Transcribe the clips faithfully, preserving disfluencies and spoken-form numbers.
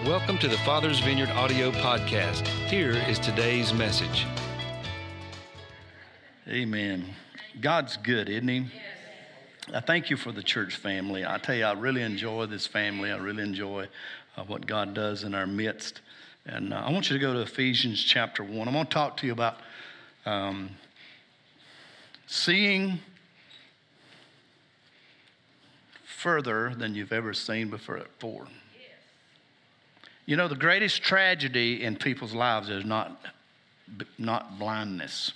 Welcome to the Father's Vineyard audio podcast. Here is today's message. Amen. God's good, isn't he? I thank you for the church family. I tell you, I really enjoy this family. I really enjoy uh, what God does in our midst. And uh, I want you to go to Ephesians chapter one. I'm going to talk to you about um, seeing further than you've ever seen before. You know, the greatest tragedy in people's lives is not, not blindness.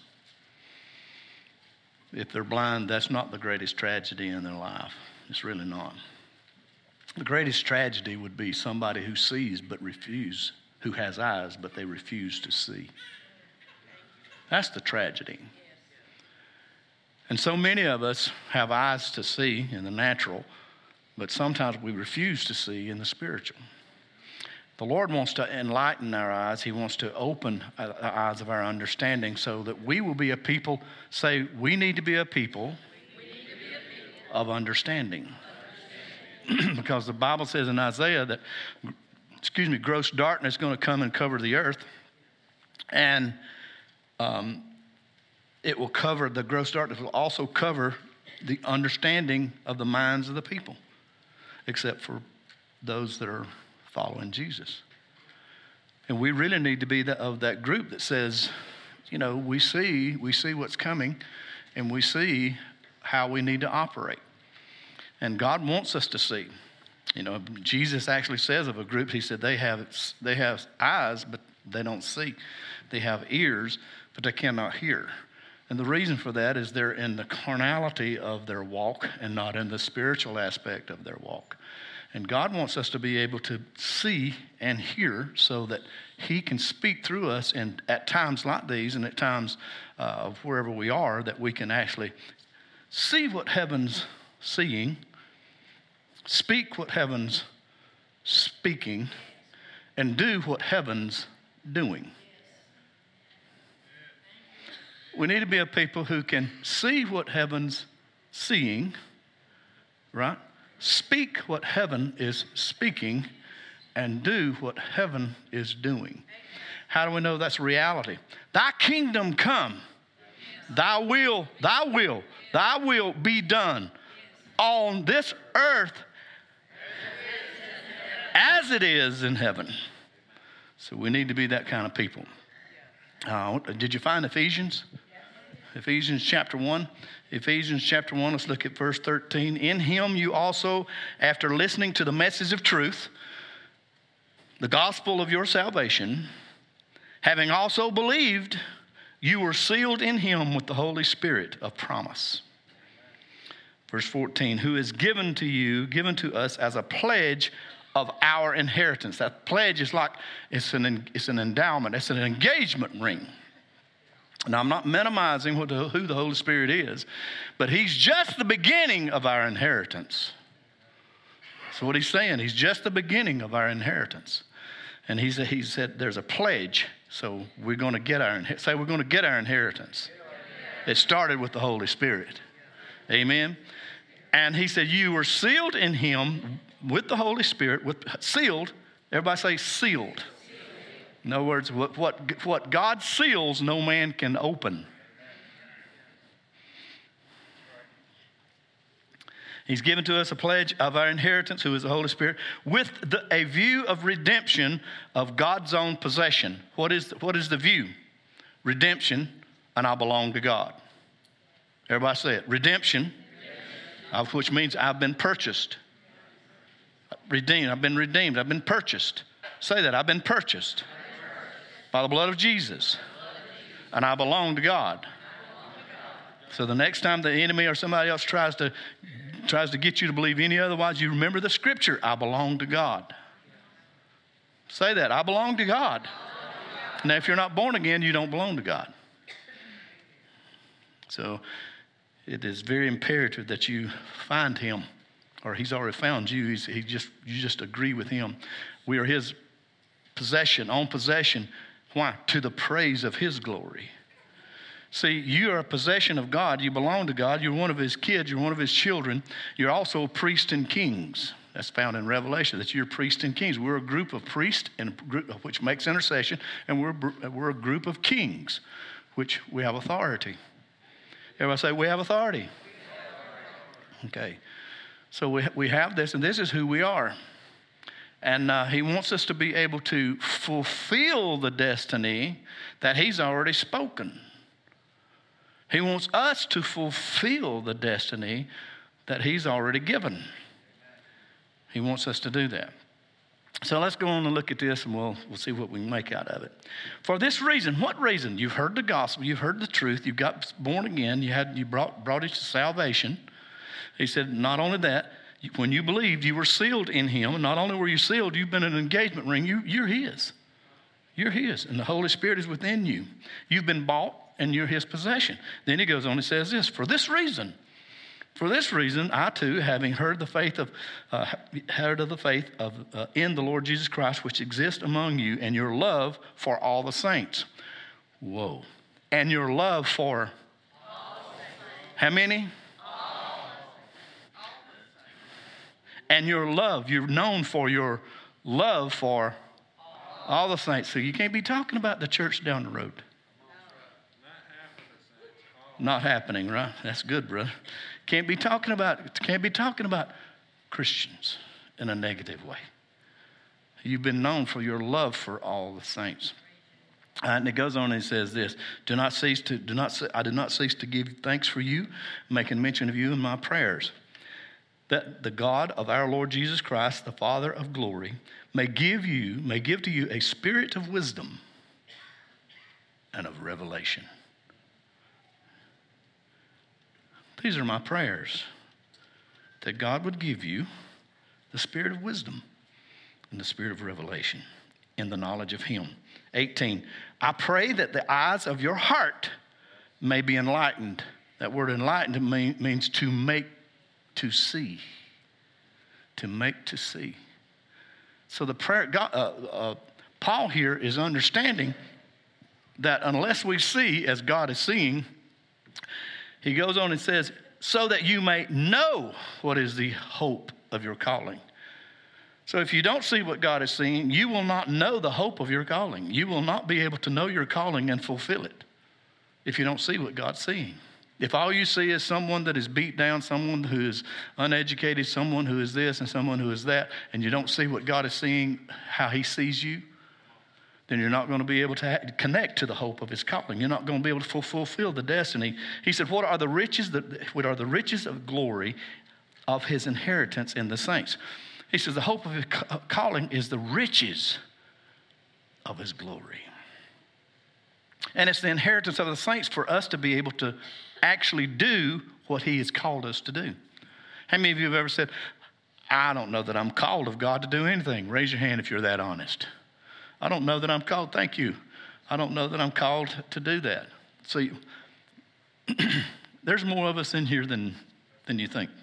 If they're blind, that's not the greatest tragedy in their life. It's really not. The greatest tragedy would be somebody who sees but refuse, who has eyes but they refuse to see. That's the tragedy. And so many of us have eyes to see in the natural, but sometimes we refuse to see in the spiritual. The Lord wants to enlighten our eyes. He wants to open the eyes of our understanding so that we will be a people, say, we need to be a people, be a people. of understanding. understanding. Because the Bible says in Isaiah that, excuse me, gross darkness is going to come and cover the earth. And um, it will cover, the gross darkness will also cover the understanding of the minds of the people, except for those that are following Jesus. And we really need to be the, of that group that says, you know, we see, we see what's coming and we see how we need to operate. And God wants us to see. You know, Jesus actually says of a group, he said they have, they have eyes, but they don't see. They have ears, but they cannot hear. And the reason for that is they're in the carnality of their walk and not in the spiritual aspect of their walk. And God wants us to be able to see and hear so that he can speak through us, and at times like these and at times uh, of wherever we are, that we can actually see what heaven's seeing, speak what heaven's speaking, and do what heaven's doing. We need to be a people who can see what heaven's seeing, right? Speak what heaven is speaking, and do what heaven is doing. How do we know that's reality? Thy kingdom come. Thy will, thy will, thy will be done on this earth as it is in heaven. So we need to be that kind of people. Uh, did you find Ephesians? Ephesians chapter one. Ephesians chapter one, let's look at verse thirteen. In him you also, after listening to the message of truth, the gospel of your salvation, having also believed, you were sealed in him with the Holy Spirit of promise. Verse fourteen, who is given to you, given to us as a pledge of our inheritance. That pledge is like, it's an, it's an endowment, it's an engagement ring. Now, I'm not minimizing what the, who the Holy Spirit is, but he's just the beginning of our inheritance. So what he's saying, he's just the beginning of our inheritance. And he's, he said there's a pledge, so we're going to get our, say we're going to get our inheritance. It started with the Holy Spirit. Amen. And he said you were sealed in him with the Holy Spirit, with sealed, everybody say sealed. In other words, what, what, what God seals, no man can open. He's given to us a pledge of our inheritance, who is the Holy Spirit, with the, a view of redemption of God's own possession. What is, what is the view? Redemption, and I belong to God. Everybody say it. Redemption, Redemption. Which means I've been purchased. Redeemed. I've been redeemed. I've been purchased. Say that. I've been purchased. By the blood of Jesus. And I belong to God. So the next time the enemy or somebody else tries to tries to get you to believe any otherwise, you remember the scripture, I belong to God. Say that, I belong to God. Now if you're not born again, you don't belong to God. So it is very imperative that you find him, or he's already found you. He's, he just you just agree with him. We are his possession, own possession. Why? To the praise of his glory. See, you are a possession of God. You belong to God. You're one of his kids. You're one of his children. You're also priests and kings. That's found in Revelation, that you're priests and kings. We're a group of priests, and a group which makes intercession, and we're, we're a group of kings, which we have authority. Everybody say, we have authority. Okay. So we, we have this, and this is who we are. And uh, he wants us to be able to fulfill the destiny that he's already spoken. He wants us to fulfill the destiny that he's already given. He wants us to do that. So let's go on and look at this, and we'll, we'll see what we can make out of it. For this reason, what reason? You've heard the gospel, you've heard the truth, you got born again, you had you brought, brought it to salvation. He said, not only that, when you believed, you were sealed in him. And not only were you sealed, you've been in an engagement ring. You, you're his. You're his. And the Holy Spirit is within you. You've been bought, and you're his possession. Then he goes on and says this, for this reason, for this reason, I too, having heard the faith of, uh, heard of the faith of uh, in the Lord Jesus Christ, which exists among you, and your love for all the saints. Whoa. And your love for how many? And your love, you're known for your love for all the saints. So you can't be talking about the church down the road. Not happening, right? That's good, brother. Can't be talking about, can't be talking about Christians in a negative way. You've been known for your love for all the saints. Uh, and it goes on and it says this, do not cease to, do not, I do not cease to give thanks for you, making mention of you in my prayers, that the God of our Lord Jesus Christ, the Father of glory, may give you, may give to you a spirit of wisdom and of revelation. These are my prayers, that God would give you the spirit of wisdom and the spirit of revelation in the knowledge of him. eighteen, I pray that the eyes of your heart may be enlightened. That word enlightened mean, means to make to see. To make to see. So the prayer, God, uh, uh, Paul here is understanding that unless we see as God is seeing, he goes on and says, so that you may know what is the hope of your calling. So if you don't see what God is seeing, you will not know the hope of your calling. You will not be able to know your calling and fulfill it if you don't see what God's seeing. If all you see is someone that is beat down, someone who is uneducated, someone who is this and someone who is that, and you don't see what God is seeing, how he sees you, then you're not going to be able to connect to the hope of his calling. You're not going to be able to fulfill the destiny. He said, what are the riches that, what are the riches of glory of his inheritance in the saints? He says the hope of his calling is the riches of his glory. And it's the inheritance of the saints for us to be able to actually do what he has called us to do. How many of you have ever said, I don't know that I'm called of God to do anything? Raise your hand if you're that honest. I don't know that I'm called. Thank you. I don't know that I'm called to do that. See, there's more of us in here than, than you think.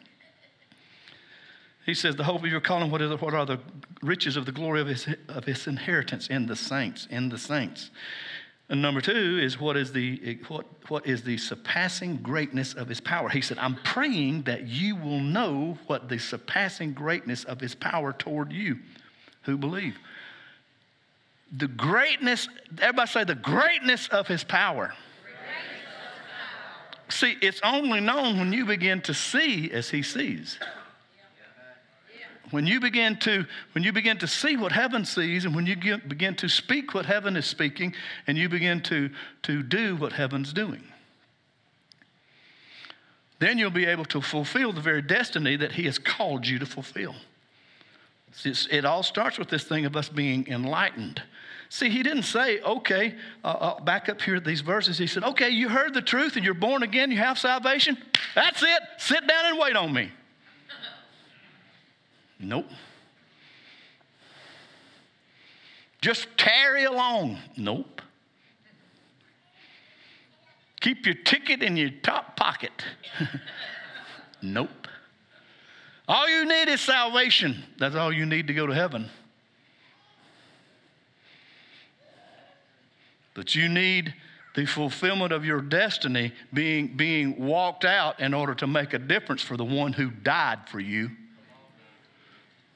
He says, the hope of your calling, what, is, what are the riches of the glory of his, of his inheritance in the saints, in the saints. And number two is what is the what what is the surpassing greatness of his power. He said, I'm praying that you will know what the surpassing greatness of his power toward you who believe. The greatness, everybody say the greatness of his power. See, it's only known when you begin to see as he sees. When you begin to, when you begin to see what heaven sees, and when you get, begin to speak what heaven is speaking, and you begin to, to do what heaven's doing, then you'll be able to fulfill the very destiny that he has called you to fulfill. It's, it all starts with this thing of us being enlightened. See, he didn't say, okay, uh, uh, back up here at these verses. He said, okay, you heard the truth and you're born again, you have salvation. That's it. Sit down and wait on me. Nope. Just carry along. Nope. Keep your ticket in your top pocket. Nope. All you need is salvation. That's all you need to go to heaven. But you need the fulfillment of your destiny being, being walked out in order to make a difference for the one who died for you.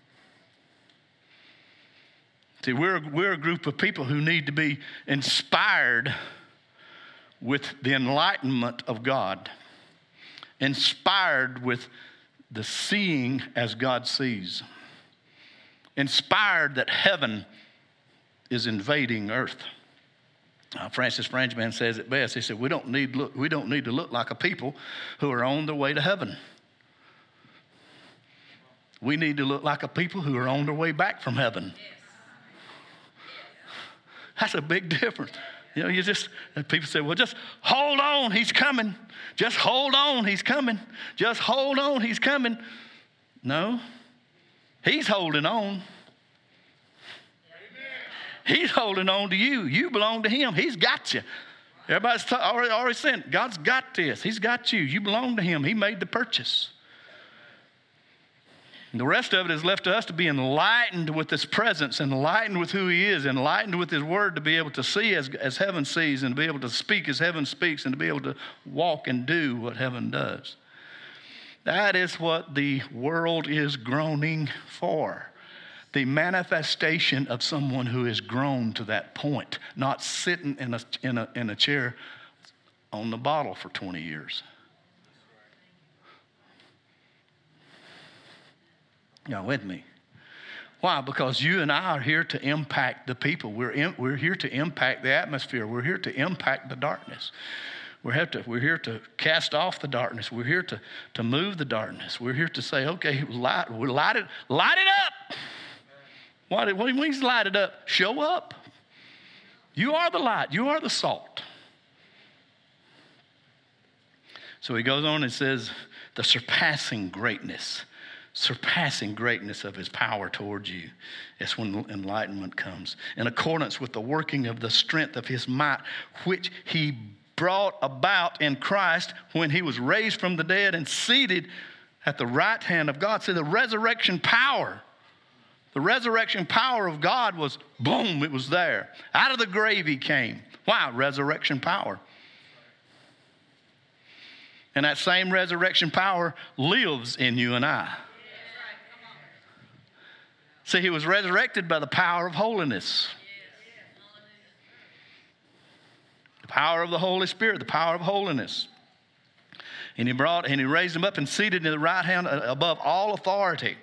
See, we're, we're a group of people who need to be inspired with the enlightenment of God, inspired with the seeing as God sees, inspired that heaven is invading earth. Uh, Francis Frangeman says it best. He said, we don't need look, we don't need to look like a people who are on their way to heaven. We need to look like a people who are on their way back from heaven. That's a big difference. You know, you just, people say, well, just hold on, he's coming. Just hold on, he's coming. Just hold on, he's coming. No, he's holding on. He's holding on to you. You belong to him. He's got you. Everybody's t- already, already saying, God's got this. He's got you. You belong to him. He made the purchase. And the rest of it is left to us to be enlightened with his presence, enlightened with who he is, enlightened with his word, to be able to see as, as heaven sees, and to be able to speak as heaven speaks, and to be able to walk and do what heaven does. That is what the world is groaning for. The manifestation of someone who has grown to that point, not sitting in a, in a, in a chair on the bottle for twenty years. Y'all with me? Why? Because you and I are here to impact the people. We're, in, we're here to impact the atmosphere. We're here to impact the darkness. We're here to, we're here to cast off the darkness. We're here to, to move the darkness. We're here to say, okay, light, we light it, light it up. What do you mean light it up? Show up. You are the light. You are the salt. So he goes on and says, the surpassing greatness, surpassing greatness of his power towards you. That's when enlightenment comes. In accordance with the working of the strength of his might, which he brought about in Christ when he was raised from the dead and seated at the right hand of God. See, the resurrection power. The resurrection power of God was, boom, it was there. Out of the grave he came. Why? Resurrection power. And that same resurrection power lives in you and I. See, he was resurrected by the power of holiness. The power of the Holy Spirit, the power of holiness. And he brought, and he raised him up and seated in the right hand above all authority.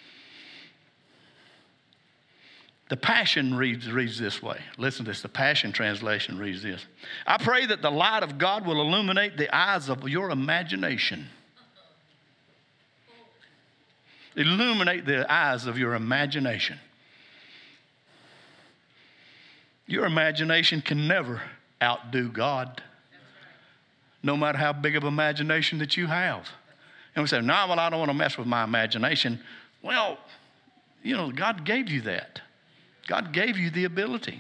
The Passion reads, reads this way. Listen to this. The Passion translation reads this. I pray that the light of God will illuminate the eyes of your imagination. Illuminate the eyes of your imagination. Your imagination can never outdo God, no matter how big of imagination that you have. And we say, no, well, I don't want to mess with my imagination. Well, you know, God gave you that. God gave you the ability.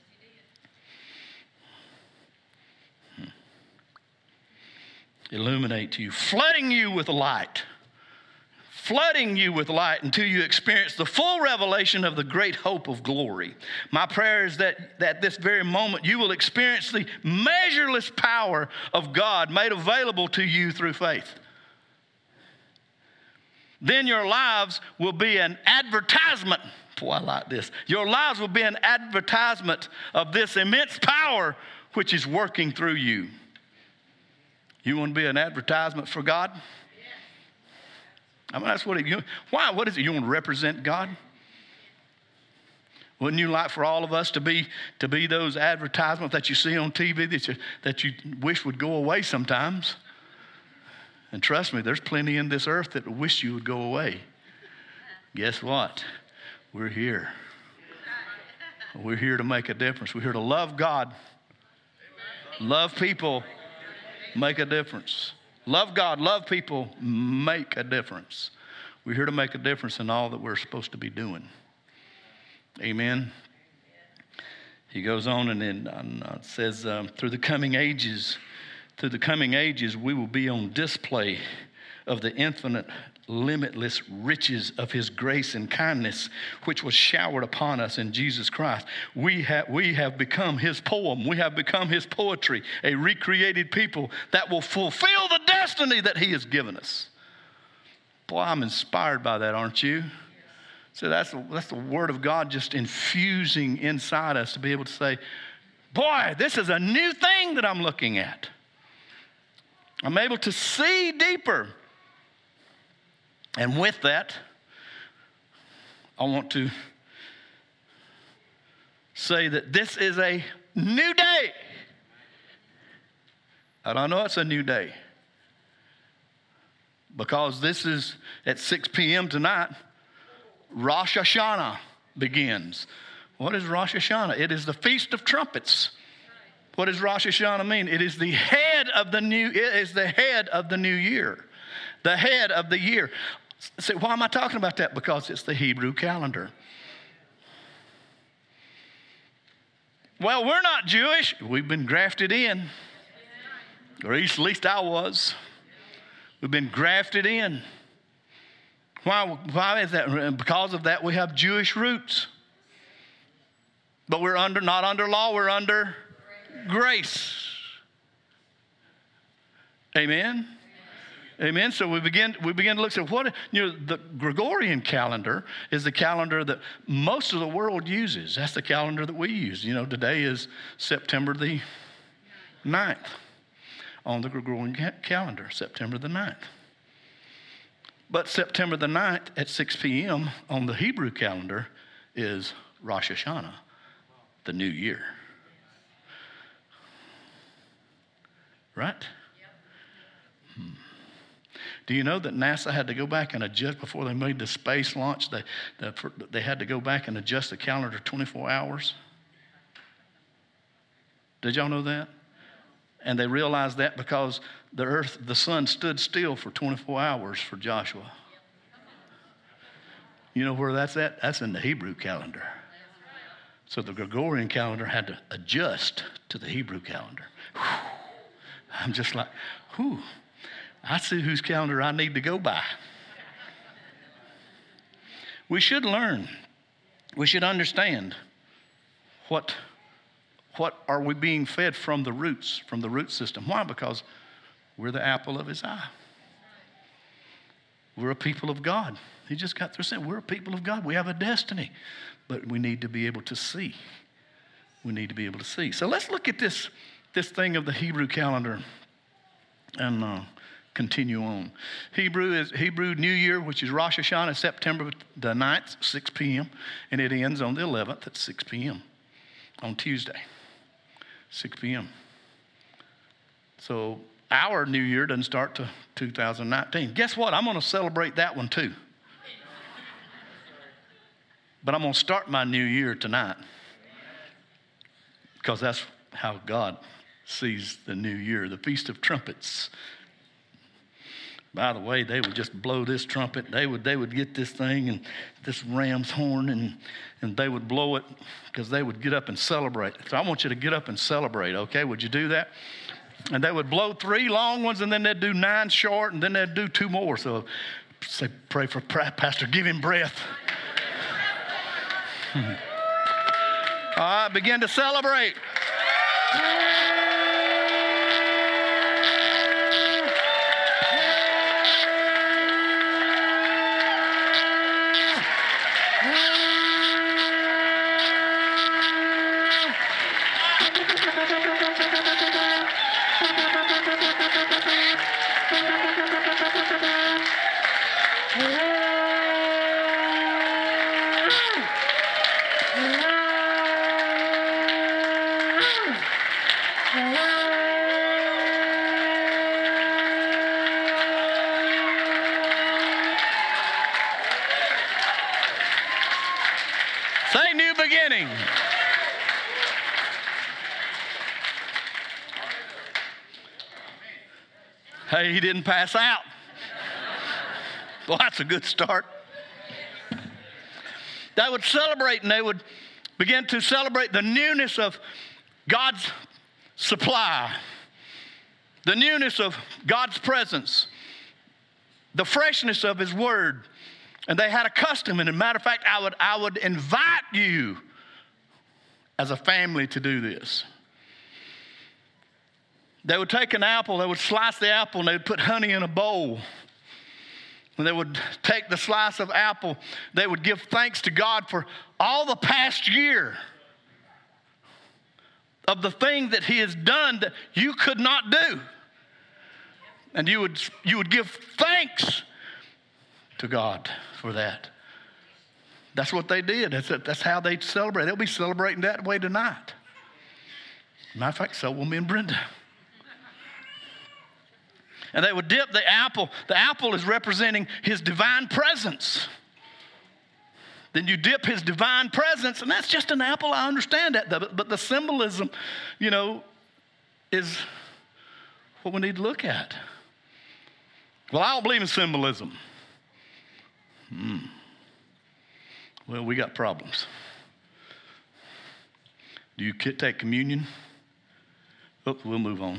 Hmm. Illuminate you, flooding you with light. Flooding you with light until you experience the full revelation of the great hope of glory. My prayer is that, that this very moment you will experience the measureless power of God made available to you through faith. Then your lives will be an advertisement. Boy, I like this. Your lives will be an advertisement of this immense power which is working through you. You want to be an advertisement for God? I mean, that's what it, you, why? What is it? You want to represent God? Wouldn't you like for all of us to be to be those advertisements that you see on T V that you, that you wish would go away sometimes? And trust me, there's plenty in this earth that wish you would go away. Guess what? We're here. We're here to make a difference. We're here to love God, love people, make a difference. Love God, love people, make a difference. We're here to make a difference in all that we're supposed to be doing. Amen. He goes on and then uh, says, um, through the coming ages, through the coming ages, we will be on display of the infinite, limitless riches of his grace and kindness, which was showered upon us in Jesus Christ. We have, we have become his poem. We have become his poetry, a recreated people that will fulfill the destiny that he has given us. Boy, I'm inspired by that, aren't you? So that's, that's the Word of God just infusing inside us to be able to say, boy, this is a new thing that I'm looking at. I'm able to see deeper. And with that, I want to say that this is a new day. And I know it's a new day because this is at six p.m. tonight, Rosh Hashanah begins. What is Rosh Hashanah? It is the Feast of Trumpets. What does Rosh Hashanah mean? It is the head of the new, it is the head of the new year. The head of the year. So why am I talking about that? Because it's the Hebrew calendar. Well, we're not Jewish. We've been grafted in. Or at least, at least I was. We've been grafted in. Why, why is that? Because of that, we have Jewish roots. But we're under, not under law, we're under grace. Amen? Amen. So we begin we begin to look at what, you know, the Gregorian calendar is the calendar that most of the world uses. That's the calendar that we use. You know, today is September the ninth on the Gregorian ca- calendar, September the ninth. But September the ninth at six p.m. on the Hebrew calendar is Rosh Hashanah, the new year. Right? Hmm. Do you know that NASA had to go back and adjust before they made the space launch? They, they had to go back and adjust the calendar twenty-four hours. Did y'all know that? And they realized that because the earth, the sun stood still for twenty-four hours for Joshua. You know where that's at? That's in the Hebrew calendar. So the Gregorian calendar had to adjust to the Hebrew calendar. Whew. I'm just like, whew. I see whose calendar I need to go by. We should learn. We should understand what, what are we being fed from the roots, from the root system. Why? Because we're the apple of his eye. We're a people of God. He just got through saying we're a people of God. We have a destiny, but we need to be able to see. We need to be able to see. So let's look at this, this thing of the Hebrew calendar and uh, continue on. Hebrew is Hebrew New Year, which is Rosh Hashanah, September the ninth, six p.m., and it ends on the eleventh at six p.m. on Tuesday, six p.m. So our New Year doesn't start to two thousand nineteen. Guess what? I'm going to celebrate that one too. But I'm going to start my new year tonight because that's how God sees the new year, the Feast of Trumpets. By the way, they would just blow this trumpet. They would they would get this thing and this ram's horn and, and they would blow it because they would get up and celebrate. So I want you to get up and celebrate, okay? Would you do that? And they would blow three long ones and then they'd do nine short and then they'd do two more. So say, pray for Pastor, give him breath. All right, begin to celebrate. Say new beginning. Hey, he didn't pass out. Well, that's a good start. They would celebrate and they would begin to celebrate the newness of God's supply, the newness of God's presence, the freshness of his word. And they had a custom, and as a matter of fact, I would, I would invite you as a family to do this. They would take an apple, they would slice the apple, and they would put honey in a bowl. When they would take the slice of apple, they would give thanks to God for all the past year of the thing that he has done that you could not do. And you would, you would give thanks to God for that. That's what they did. That's, that's how they celebrate. They'll be celebrating that way tonight. Matter of fact, so will me and Brenda. And they would dip the apple. The apple is representing his divine presence. Then you dip his divine presence, and that's just an apple. I understand that. But the symbolism, you know, is what we need to look at. Well, I don't believe in symbolism. Hmm. Well, we got problems. Do you take communion? Oh, we'll move on.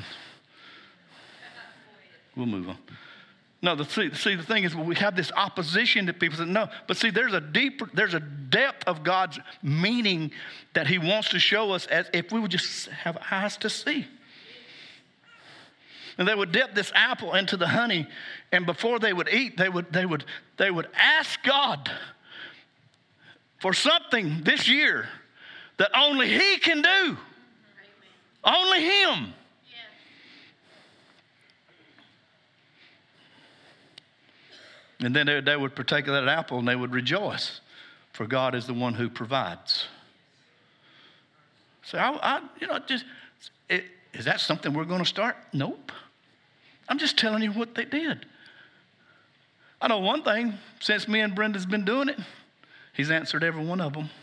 We'll move on. No, the, see, see, the thing is, we have this opposition to people that no. But see, there's a deeper, there's a depth of God's meaning that he wants to show us as if we would just have eyes to see. And they would dip this apple into the honey, and before they would eat, they would, they would, they would ask God for something this year that only he can do. Only him. And then they, they would partake of that apple and they would rejoice, for God is the one who provides. So I, I you know, just it, is that something we're going to start? Nope. I'm just telling you what they did. I know one thing, since me and Brenda's been doing it, he's answered every one of them.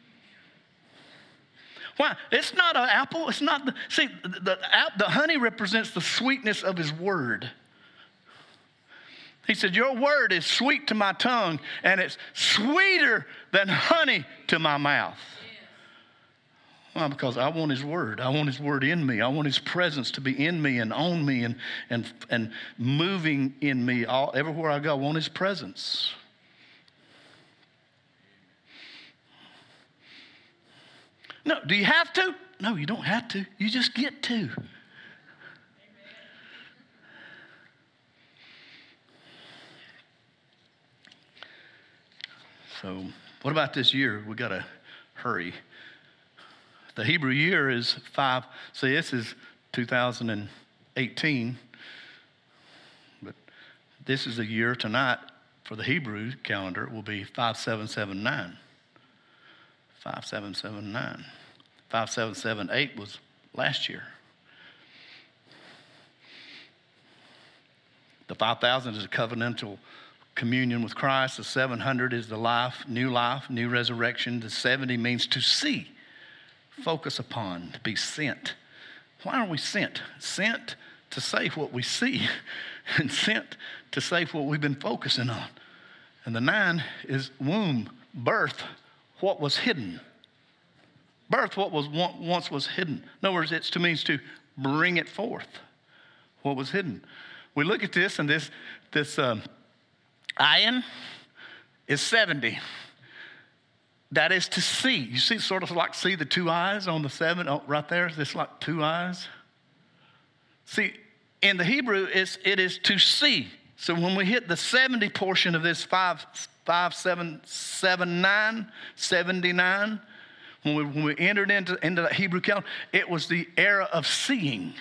Why? It's not an apple. It's not the, see, the, the, the honey represents the sweetness of his word. He said, your word is sweet to my tongue, and it's sweeter than honey to my mouth. Well, because I want his word. I want his word in me. I want his presence to be in me and on me and, and, and moving in me all, everywhere I go. I want his presence. No, do you have to? No, you don't have to. You just get to. So, what about this year? We got to hurry. The Hebrew year is five. See, this is two thousand eighteen, but this is a year tonight for the Hebrew calendar. It will be five seven seven nine. five seven seven nine. five seven seven eight was last year. The five thousand is a covenantal communion with Christ. The seven hundred is the life, new life, new resurrection. The seventy means to see, focus upon, to be sent. Why are we sent? Sent to say what we see and sent to say what we've been focusing on. And the nine is womb, birth, what was hidden. Birth, what was once was hidden. In other words, it means to bring it forth, what was hidden. We look at this, and this, this um, iron is seventy. That is to see. You see, sort of like see the two eyes on the seven, oh, right there. It's like two eyes. See, in the Hebrew, it's, it is to see. So when we hit the seventy portion of this five, five, seven, seven, nine, seventy-nine, when we, when we entered into, into the Hebrew calendar, it was the era of seeing.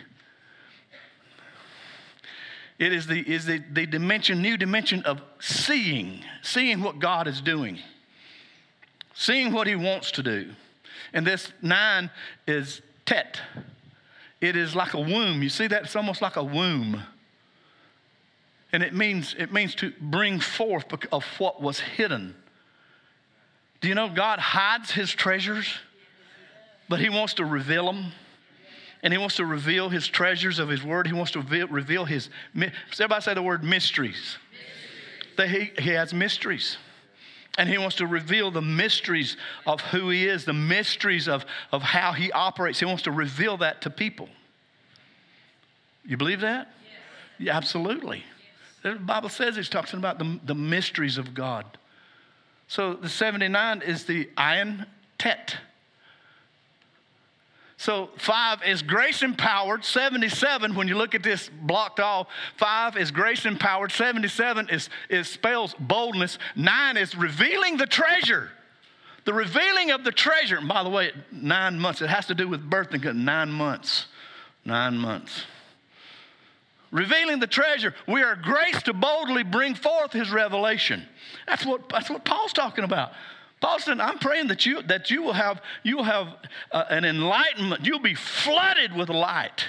It is the is the, the dimension, new dimension of seeing, seeing what God is doing, seeing what he wants to do. And this nine is tet. It is like a womb. You see that? It's almost like a womb. And it means it means to bring forth of what was hidden. Do you know God hides his treasures, but he wants to reveal them? And he wants to reveal his treasures of his word. He wants to reveal, reveal his, everybody say the word mysteries. mysteries. That he, he has mysteries. And he wants to reveal the mysteries of who he is, the mysteries of, of how he operates. He wants to reveal that to people. You believe that? Yes. Yeah, absolutely. Yes. The Bible says he's talking about the, the mysteries of God. So the seventy-nine is the ayin tet. So five is grace empowered. seventy-seven, when you look at this blocked off, five is grace empowered. seventy-seven is, is spells boldness. Nine is revealing the treasure. The revealing of the treasure. And by the way, nine months. It has to do with birthing. Nine months. Nine months. Revealing the treasure. We are graced to boldly bring forth his revelation. That's what, that's what Paul's talking about. Paul said, I'm praying that you that you will have you will have uh, an enlightenment. You'll be flooded with light,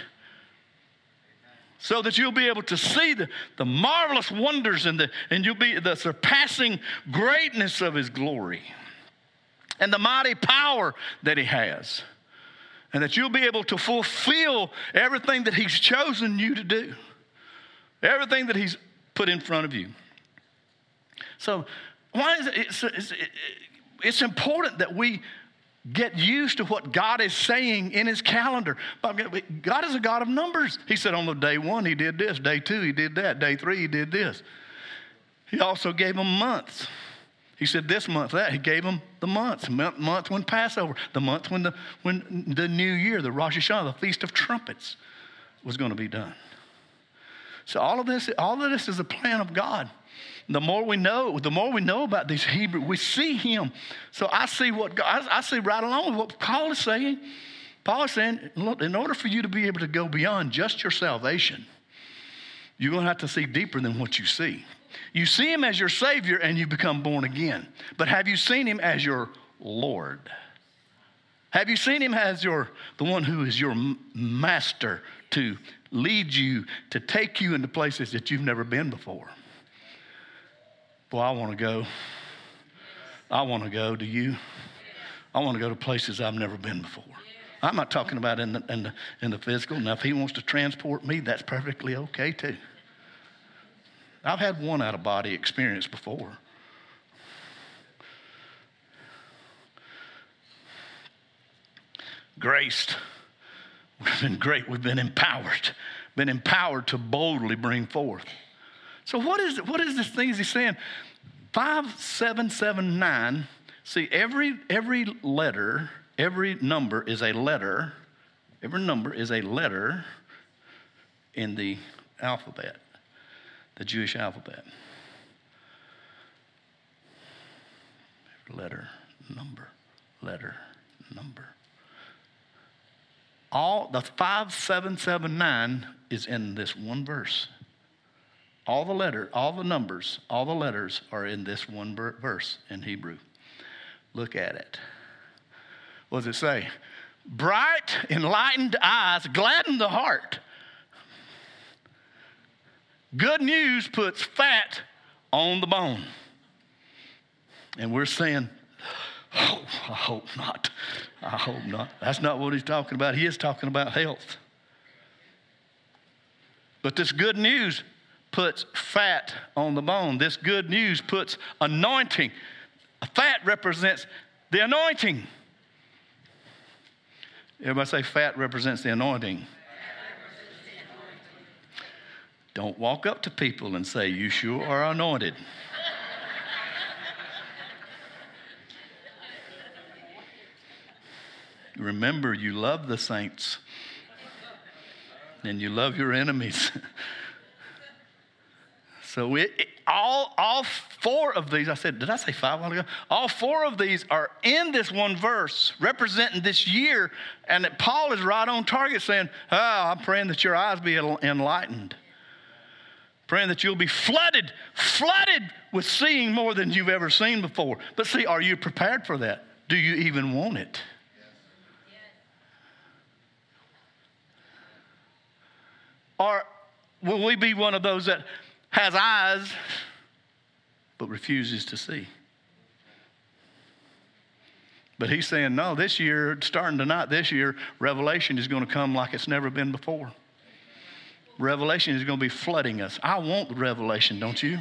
so that you'll be able to see the, the marvelous wonders and the and you'll be the surpassing greatness of his glory, and the mighty power that he has, and that you'll be able to fulfill everything that he's chosen you to do, everything that he's put in front of you. So why is it? It's, it's, it It's important that we get used to what God is saying in his calendar. God is a God of numbers. He said on the day one, he did this. Day two, he did that. Day three, he did this. He also gave them months. He said this month, that. He gave them the months. Month, month when Passover. The month when the, when the New Year, the Rosh Hashanah, the Feast of Trumpets was going to be done. So all of this, all of this is a plan of God. The more we know, the more we know about these Hebrew, we see him. So I see what God, I see right along with what Paul is saying. Paul is saying, look, in order for you to be able to go beyond just your salvation, you're going to have to see deeper than what you see. You see him as your Savior and you become born again. But have you seen him as your Lord? Have you seen him as your the one who is your master to lead you, to take you into places that you've never been before? Well, I want to go. I want to go. Do you? I want to go to places I've never been before. I'm not talking about in the, in the, in the physical. Now, if he wants to transport me, that's perfectly okay, too. I've had one out-of-body experience before. Graced. We've been great. We've been empowered. Been empowered to boldly bring forth. So what is what is this thing he's saying? Five, seven, seven, nine. See, every every letter, every number is a letter. Every number is a letter in the alphabet, the Jewish alphabet. Letter, number, letter, number. All the five, seven, seven, nine is in this one verse. All the letter, all the numbers, all the letters are in this one verse in Hebrew. Look at it. What does it say? Bright, enlightened eyes gladden the heart. Good news puts fat on the bone. And we're saying, oh, I hope not. I hope not. That's not what he's talking about. He is talking about health. But this good news puts fat on the bone. This good news puts anointing. Fat represents the anointing. Everybody say fat represents the anointing. Don't walk up to people and say, you sure are anointed. Remember, you love the saints. And you love your enemies. So it, it, all, all four of these, I said, did I say five a while ago? All four of these are in this one verse, representing this year. And that Paul is right on target saying, oh, I'm praying that your eyes be enlightened. Praying that you'll be flooded, flooded with seeing more than you've ever seen before. But see, are you prepared for that? Do you even want it? Or will we be one of those that has eyes but refuses to see? But he's saying, no, this year, starting tonight, this year, revelation is going to come like it's never been before. Revelation is going to be flooding us. I want the revelation, don't you?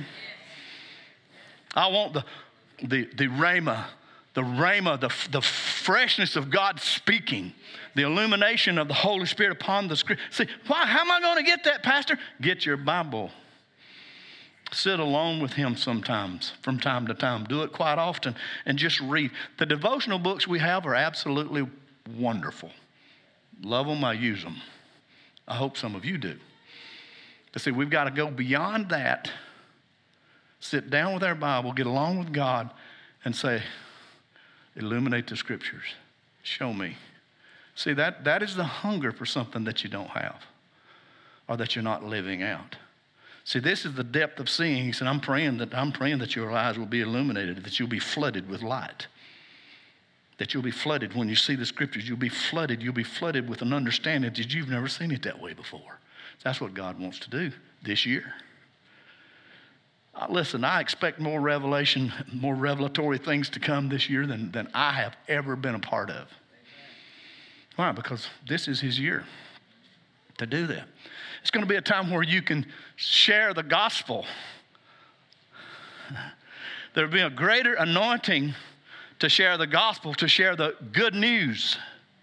I want the the the rhema, the rhema, the, the freshness of God speaking, the illumination of the Holy Spirit upon the script. See, why? How am I going to get that, Pastor? Get your Bible. Sit alone with him sometimes, from time to time. Do it quite often and just read. The devotional books we have are absolutely wonderful. Love them, I use them. I hope some of you do. But see, we've got to go beyond that, sit down with our Bible, get along with God, and say, illuminate the scriptures. Show me. See, that, that is the hunger for something that you don't have or that you're not living out. See, this is the depth of seeing. He said, I'm praying that I'm praying that your eyes will be illuminated, that you'll be flooded with light. That you'll be flooded when you see the scriptures. You'll be flooded. You'll be flooded with an understanding that you've never seen it that way before. That's what God wants to do this year. Uh, listen, I expect more revelation, more revelatory things to come this year than, than I have ever been a part of. Why? Because this is his year to do that. It's going to be a time where you can share the gospel. There will be a greater anointing to share the gospel, to share the good news.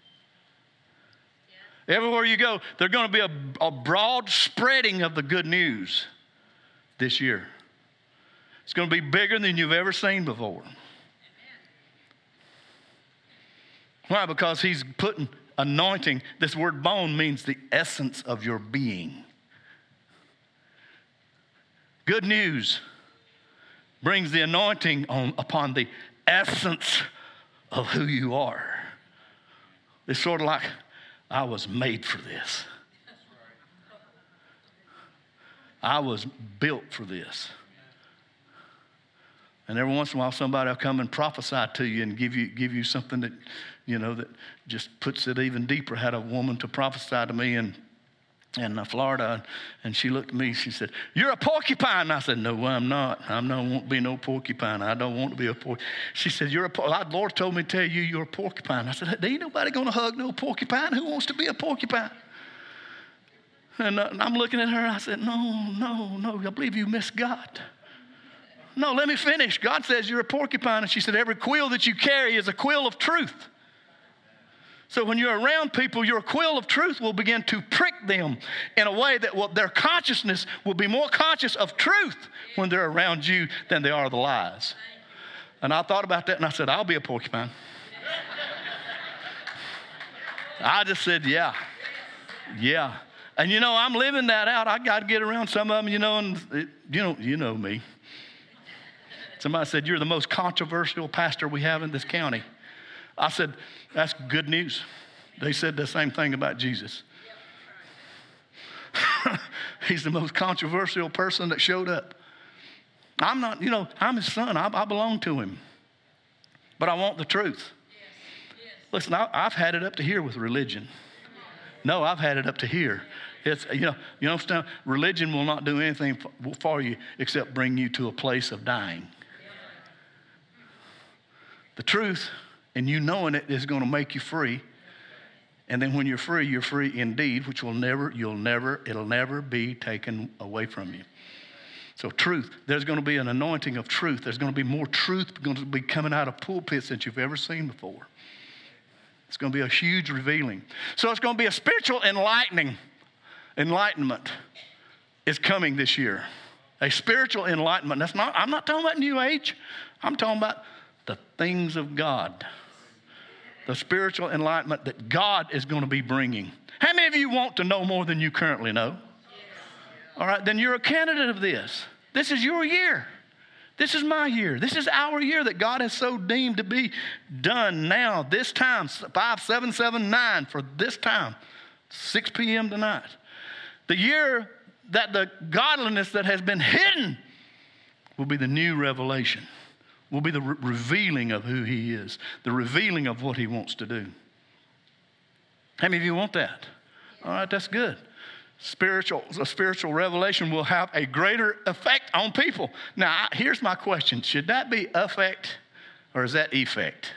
Yeah. Everywhere you go, there's going to be a, a broad spreading of the good news this year. It's going to be bigger than you've ever seen before. Amen. Why? Because he's putting anointing. This word bone means the essence of your being. Good news brings the anointing on, upon the essence of who you are. It's sort of like, I was made for this. I was built for this. And every once in a while, somebody will come and prophesy to you and give you give you something that, you know, that just puts it even deeper. I had a woman to prophesy to me in, in Florida, and she looked at me, she said, you're a porcupine. And I said, no, I'm not. I don't want to be no porcupine. I don't want to be a porcupine. She said, you're a porcupine. The Lord told me to tell you you're a porcupine. I said, there ain't nobody going to hug no porcupine. Who wants to be a porcupine? And, uh, and I'm looking at her, I said, no, no, no, I believe you miss God. No, let me finish. God says you're a porcupine. And she said, every quill that you carry is a quill of truth. So when you're around people, your quill of truth will begin to prick them in a way that will, their consciousness will be more conscious of truth when they're around you than they are the lies. And I thought about that and I said, I'll be a porcupine. I just said, yeah, yeah. And you know, I'm living that out. I got to get around some of them, you know, and it, you know, you know me. Somebody said, you're the most controversial pastor we have in this county. I said, that's good news. They said the same thing about Jesus. He's the most controversial person that showed up. I'm not, you know, I'm his son. I, I belong to him. But I want the truth. Yes. Yes. Listen, I, I've had it up to here with religion. No, I've had it up to here. It's, you know, you understand, religion will not do anything for, for you except bring you to a place of dying. The truth, and you knowing it, is going to make you free. And then when you're free, you're free indeed, which will never, you'll never, it'll never be taken away from you. So truth, there's going to be an anointing of truth. There's going to be more truth going to be coming out of pulpits than you've ever seen before. It's going to be a huge revealing. So it's going to be a spiritual enlightening. Enlightenment is coming this year. A spiritual enlightenment. That's not, I'm not talking about New Age. I'm talking about the things of God. The spiritual enlightenment that God is going to be bringing. How many of you want to know more than you currently know? All right, then you're a candidate of this. This is your year. This is my year. This is our year that God has so deemed to be done now, this time, five seven seven nine for this time, six p.m. tonight. The year that the godliness that has been hidden will be the new revelation, will be the re- revealing of who he is, the revealing of what he wants to do. How many of you want that? All right, that's good. Spiritual, a spiritual revelation will have a greater effect on people. Now, here's my question. Should that be effect or is that effect?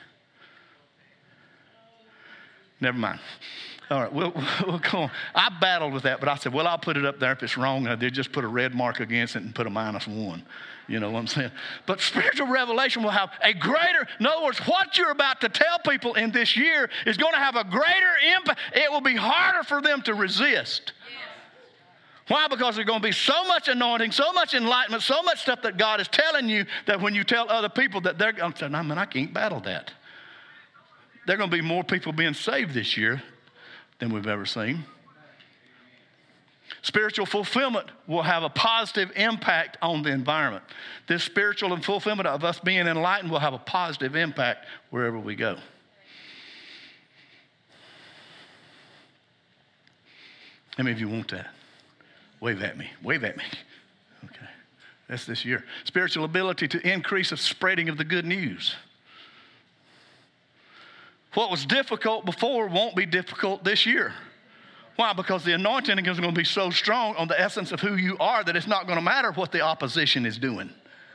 Never mind. All right, we'll, we'll go on. I battled with that, but I said, well, I'll put it up there. If it's wrong, they just put a red mark against it and put a minus one. You know what I'm saying? But spiritual revelation will have a greater, in other words, what you're about to tell people in this year is going to have a greater impact. It will be harder for them to resist. Why? Because there's going to be so much anointing, so much enlightenment, so much stuff that God is telling you that when you tell other people that they're going to say, I mean, I can't battle that. There are going to be more people being saved this year than we've ever seen. Spiritual fulfillment will have a positive impact on the environment. This spiritual and fulfillment of us being enlightened will have a positive impact wherever we go. How many of you want that? Wave at me. Wave at me. Okay. That's this year. Spiritual ability to increase the spreading of the good news. What was difficult before won't be difficult this year. Why? Because the anointing is going to be so strong on the essence of who you are that it's not going to matter what the opposition is doing.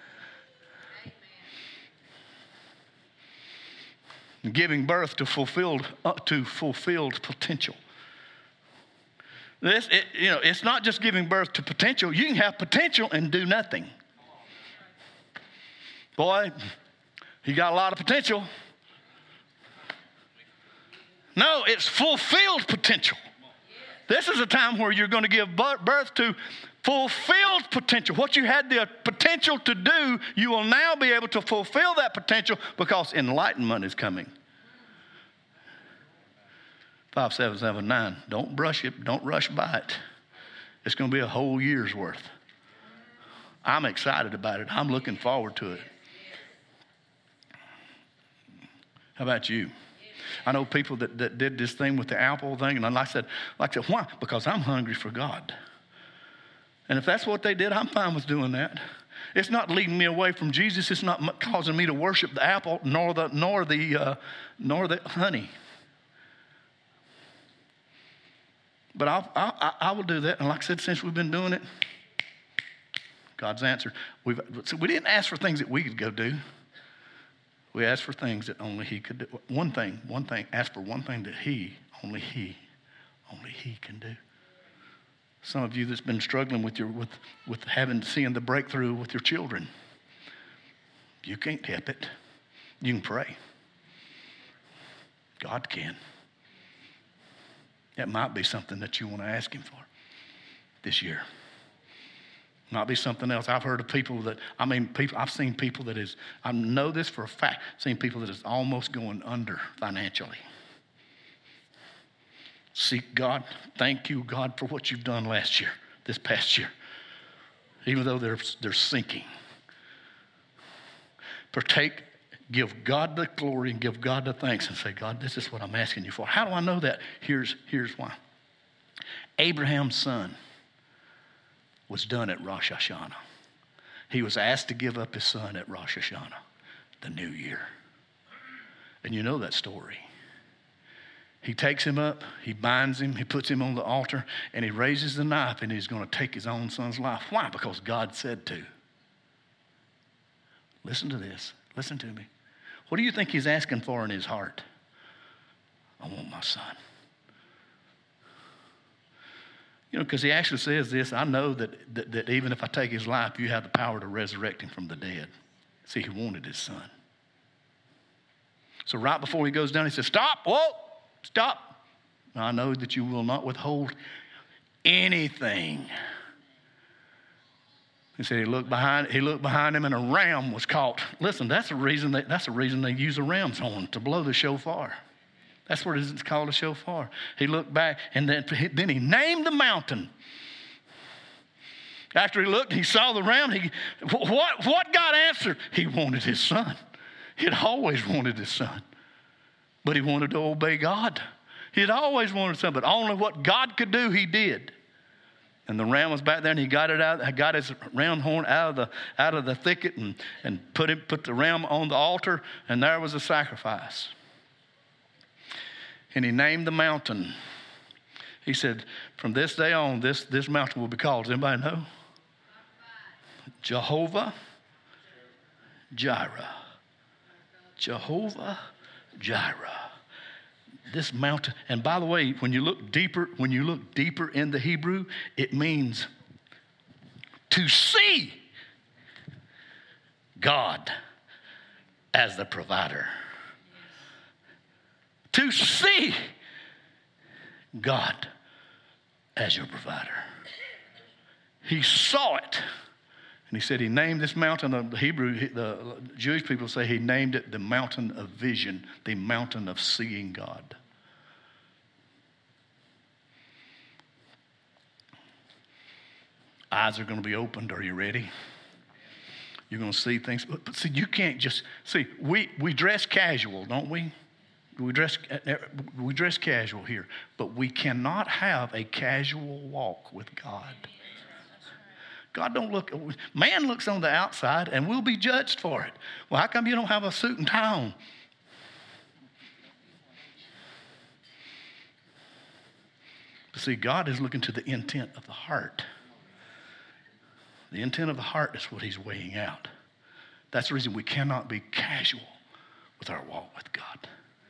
Amen. Giving birth to fulfilled uh, to fulfilled potential. This, it, you know, it's not just giving birth to potential. You can have potential and do nothing. Boy, he got a lot of potential. No, it's fulfilled potential. This is a time where you're going to give birth to fulfilled potential. What you had the potential to do, you will now be able to fulfill that potential because enlightenment is coming. five seven seven nine. Don't brush it. Don't rush by it. It's going to be a whole year's worth. I'm excited about it. I'm looking forward to it. How about you? I know people that, that did this thing with the apple thing, and like I said, like I said, why? Because I'm hungry for God. And if that's what they did, I'm fine with doing that. It's not leading me away from Jesus. It's not causing me to worship the apple nor the nor the uh, nor the honey. But I'll, I, I will do that. And like I said, since we've been doing it, God's answered. We've, so we didn't ask for things that we could go do. We asked for things that only he could do. One thing, one thing, ask for one thing that he, only he, only he can do. Some of you that's been struggling with your with, with having seeing the breakthrough with your children. You can't help it. You can pray. God can. That might be something that you want to ask him for this year. Might be something else. I've heard of people that, I mean, people. I've seen people that is, I know this for a fact, seen people that is almost going under financially. Seek God. Thank you, God, for what you've done last year, this past year. Even though they're, they're sinking. Partake, give God the glory and give God the thanks and say, God, this is what I'm asking you for. How do I know that? Here's, here's why. Abraham's son was done at Rosh Hashanah. He was asked to give up his son at Rosh Hashanah, the new year. And you know that story. He takes him up, he binds him, he puts him on the altar, and he raises the knife, and he's going to take his own son's life. Why? Because God said to. Listen to this. Listen to me. What do you think he's asking for in his heart? I want my son. You know, because he actually says this, I know that, that, that even if I take his life, you have the power to resurrect him from the dead. See, he wanted his son. So right before he goes down, he says, stop, whoa, stop. I know that you will not withhold anything. He said he looked behind, he looked behind him and a ram was caught. Listen, that's the reason they, that's the reason they use a ram's horn, to blow the shofar. That's what it's called, a shofar. He looked back, and then, then he named the mountain. After he looked, he saw the ram. He, what, what God answered? He wanted his son. He had always wanted his son. But he wanted to obey God. He had always wanted his son, but only what God could do, he did. And the ram was back there, and he got it out, got his ram horn out of the out of the thicket, and, and put it, put the ram on the altar, and there was the sacrifice. And he named the mountain. He said, from this day on, this, this mountain will be called, does anybody know? Jehovah Jireh. Jehovah Jireh. This mountain, and by the way, when you look deeper, when you look deeper in the Hebrew, it means to see God as the provider. To see God as your provider. He saw it. And he said he named this mountain, the Hebrew, the Jewish people say he named it the mountain of vision, the mountain of seeing God. Eyes are going to be opened. Are you ready? You're going to see things. But, but see, you can't just, see, we, we dress casual, don't we? We dress, we dress casual here. But we cannot have a casual walk with God. God don't look, man looks on the outside and we'll be judged for it. Well, how come you don't have a suit and tie on? But see, God is looking to the intent of the heart. The intent of the heart is what he's weighing out. That's the reason we cannot be casual with our walk with God.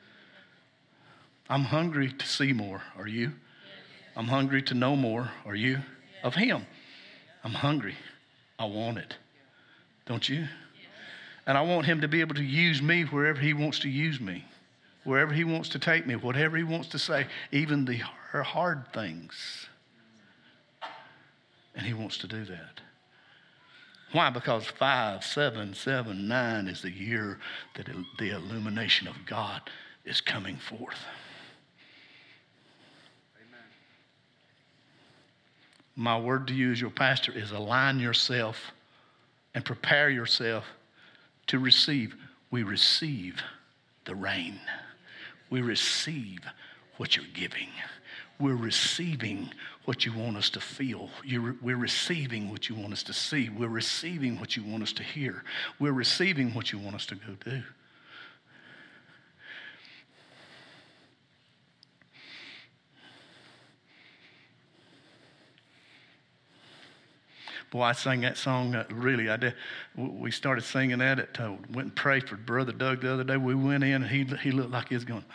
I'm hungry to see more. Are you? I'm hungry to know more. Are you? Of him. I'm hungry. I want it. Don't you? And I want him to be able to use me wherever he wants to use me. Wherever he wants to take me. Whatever he wants to say. Even the hard things. And he wants to do that. Why? Because five, seven, seven, nine is the year that the illumination of God is coming forth. Amen. My word to you as your pastor is align yourself and prepare yourself to receive. We receive the rain. We receive what you're giving. We're receiving what you want us to feel. You're, we're receiving what you want us to see. We're receiving what you want us to hear. We're receiving what you want us to go do. Boy, I sang that song, uh, really, I did. We started singing that. It uh, went and prayed for Brother Doug the other day. We went in, and he, he looked like he was going,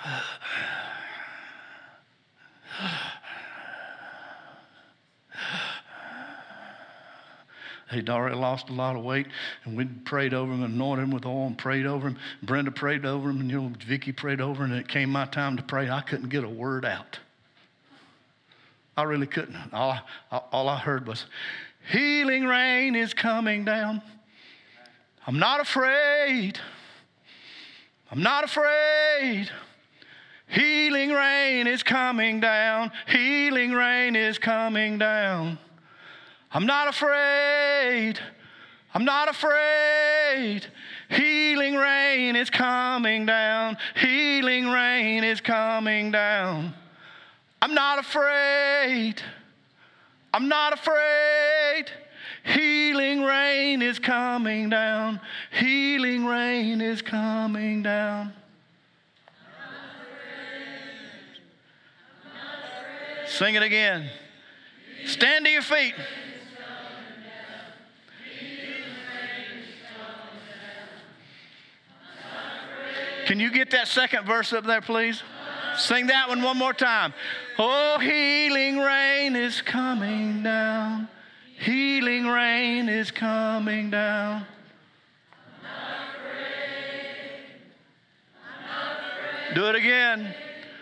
he'd already lost a lot of weight, and we prayed over him, anointed him with oil, and prayed over him. Brenda prayed over him, and you know, Vicky prayed over him, and it came my time to pray. I couldn't get a word out. I really couldn't. All I, all I heard was, healing rain is coming down. I'm not afraid. I'm not afraid. Healing rain is coming down. Healing rain is coming down. I'm not afraid. I'm not afraid. Healing rain is coming down. Healing rain is coming down. I'm not afraid. I'm not afraid. Healing rain is coming down. Healing rain is coming down. Sing it again. Stand to your feet. Can you get that second verse up there, please? Sing that one one more time. Oh, healing rain is coming down. Healing rain is coming down. I'm not afraid. I'm not afraid. Do it again.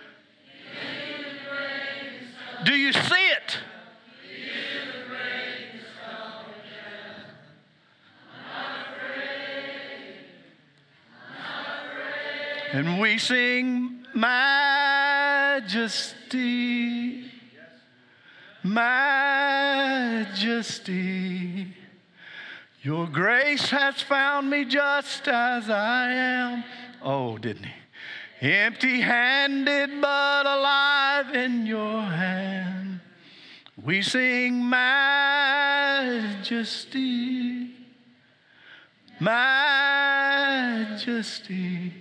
Do you see it? Healing rain is coming down. I'm not afraid. I'm not afraid. And we sing majesty. Majesty, your grace has found me just as I am. Oh, didn't he? Empty-handed but alive in your hand. We sing majesty, majesty.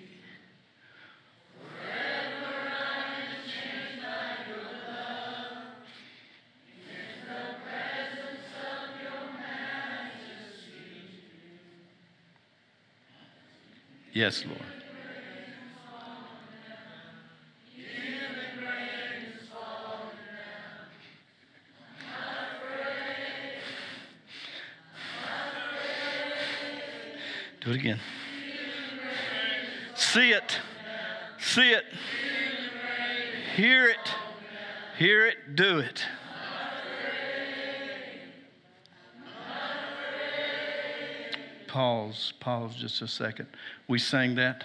Yes, Lord. Do it again. See it. See it. Hear it. Hear it. Do it. Pause, pause just a second. We sang that.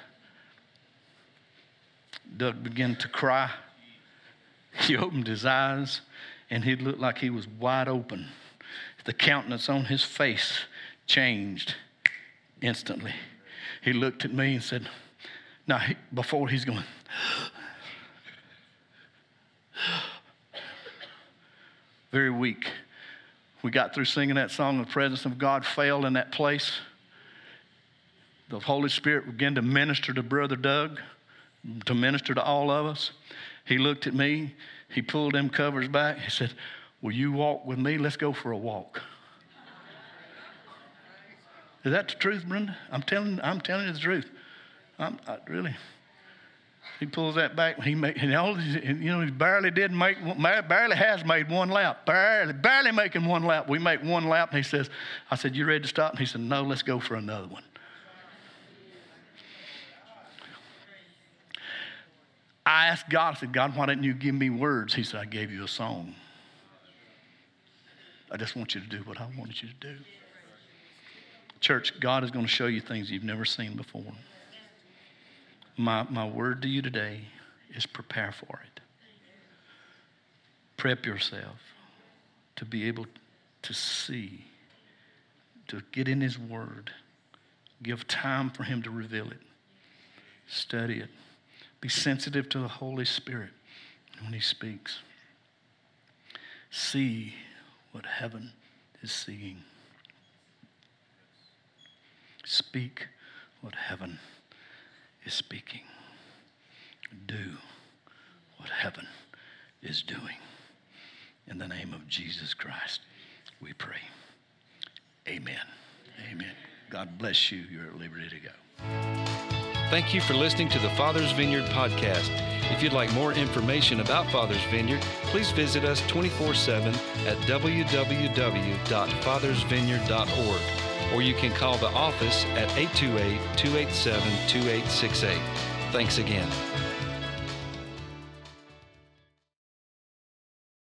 Doug began to cry. He opened his eyes, and he looked like he was wide open. The countenance on his face changed instantly. He looked at me and said, now, he, before he's going, very weak. We got through singing that song, the presence of God fell in that place. The Holy Spirit began to minister to Brother Doug, to minister to all of us. He looked at me. He pulled them covers back. He said, will you walk with me? Let's go for a walk. Is that the truth, Brenda? I'm telling, I'm telling you the truth. I'm I, really. He pulls that back. He make, and all these, and, you know, he barely did make, barely has made one lap. Barely, barely making one lap. We make one lap, and he says, I said, you ready to stop? And he said, no, let's go for another one. I asked God, I said, God, why didn't you give me words? He said, I gave you a song. I just want you to do what I wanted you to do. Church, God is going to show you things you've never seen before. My, my word to you today is prepare for it. Prep yourself to be able to see, to get in his word. Give time for him to reveal it. Study it. Be sensitive to the Holy Spirit when he speaks. See what heaven is seeing. Speak what heaven is speaking. Do what heaven is doing. In the name of Jesus Christ, we pray. Amen. Amen. God bless you. You're at liberty to go. Thank you for listening to the Father's Vineyard podcast. If you'd like more information about Father's Vineyard, please visit us twenty-four seven at w w w dot fathers vineyard dot org, or you can call the office at eight two eight, two eight seven, two eight six eight. Thanks again.